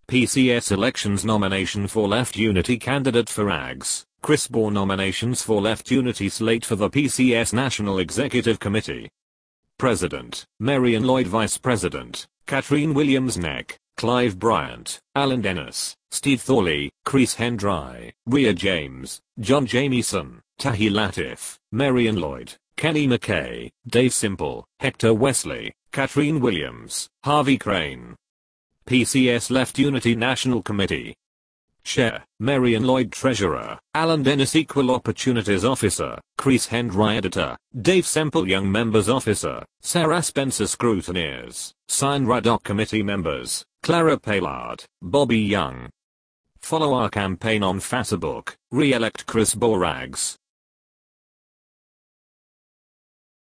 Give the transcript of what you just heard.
PCS elections nomination for Left Unity candidate for AGS. Chris Bohr nominations for Left Unity slate for the PCS National Executive Committee. President, Marion Lloyd. Vice President, Katrine Williams-Neck, Clive Bryant, Alan Dennis, Steve Thorley, Chris Hendry, Rhea James, John Jamieson, Tahi Latif, Marion Lloyd, Kenny McKay, Dave Simple, Hector Wesley, Katrine Williams, Harvey Crane. PCS Left Unity National Committee. Chair, Marion Lloyd. Treasurer, Alan Dennis. Equal Opportunities Officer, Chris Hendry. Editor, Dave Semple. Young Members Officer, Sarah Spencer. Scrutineers, Sign Radoc Committee Members, Clara Paylard, Bobby Young. Follow our campaign on Facebook, re-elect Chris Bohr AGS.